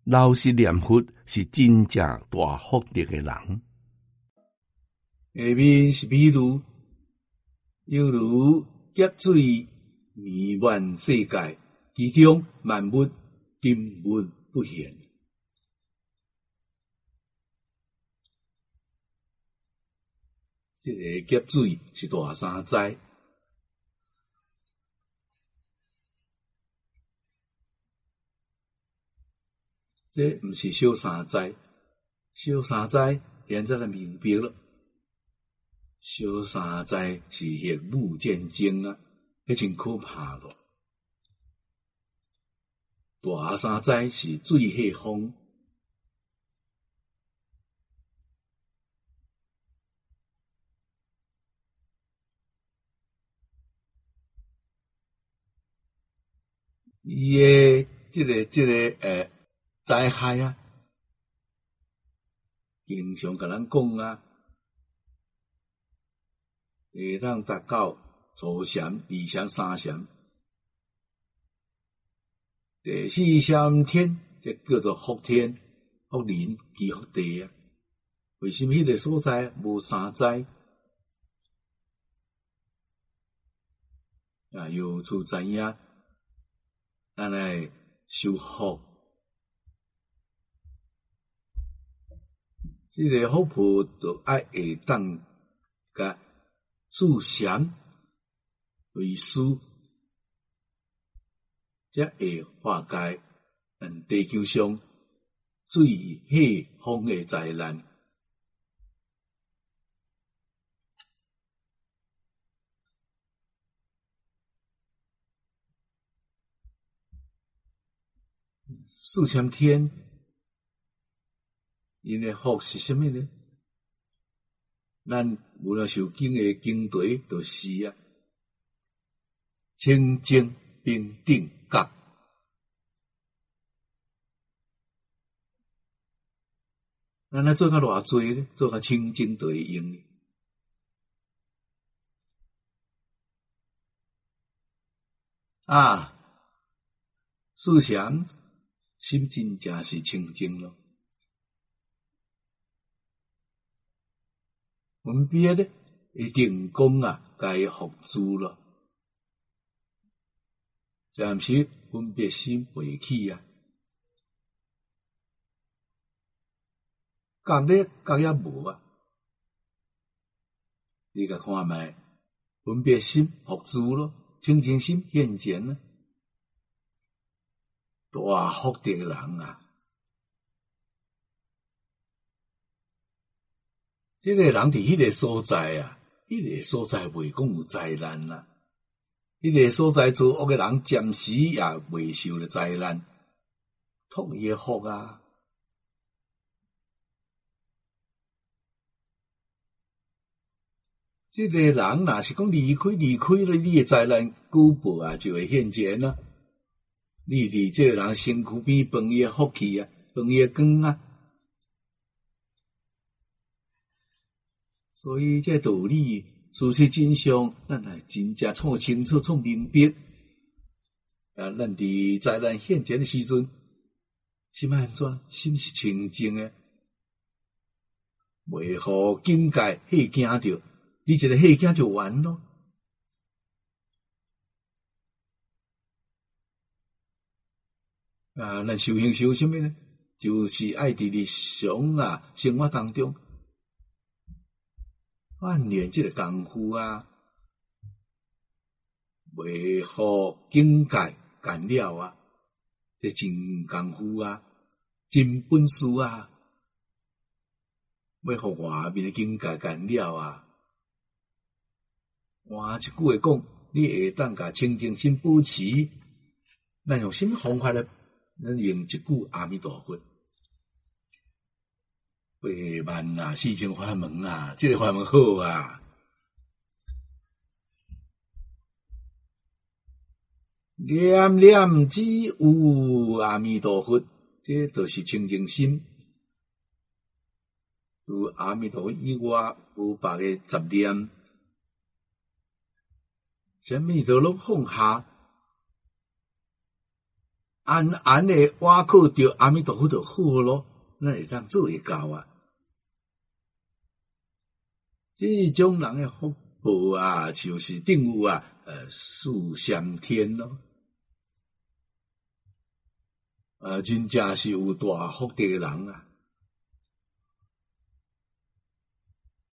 老实念佛是真正大福德的人。 下面是比如，犹如劫水弥漫世界，其中万物金物不现。这个劫水是大三灾，这不是小三灾，小三灾现在的明白了。小三灾是核武战争啊，迄真可怕咯。大三灾是水火风。伊诶，这个灾害啊，经常甲咱讲啊，会当达到初禅、二禅、三禅，第四禅天，这叫做福天、福人、积福地啊。为什么迄个所在无三灾？啊，由此知影，咱来修福。这个福报就爱会当甲自禅为师，才会化解地球上水火风的灾难。四禅天，因的福是什么呢？咱无论受经的经题，就是啊，清净平等觉。咱来做较偌济咧，做较清净就会用。啊，四禅心真正是清净咯。分别咧，一定讲啊，该服诸咯。暂时分别心袂起啊，觉咧觉也无啊。你甲看卖，分别心服诸咯，清净心现前啊，大福德的人啊。这个人伫迄个所在啊，迄个所在袂讲有灾难啊，迄个所在做恶的人暂时也袂受了灾难，托伊的福啊。这个人若是讲离开了，你的灾难果报啊就会现前啊。你伫这个人身躯边放伊的福气啊，放伊的光啊。所以这道理，事实真相，咱来真正创清楚、创明白。啊，咱伫灾难现前的时阵，心安怎？心是清净的，袂互境界吓惊着，你一个吓惊就完咯。啊，咱修行修什么呢？就是爱伫日常啊生活当中。锻炼这个功夫啊，袂互境界干扰啊，这真功夫啊，真本事啊，要互外面的境界干扰啊。换一句话讲，你会当甲清净心保持，咱用什么方法呢？咱用一句阿弥陀佛。八万啊，四千法门啊，这个法门好啊！念念只有阿弥陀佛，这就是清净心。除阿弥陀佛以外，无别个杂念，什么都拢放下， 安安的挖靠着阿弥陀佛就好咯，咱会当做会到啊。这种人的福报啊，就是等于啊，四相天咯。真正是有大福德的人啊。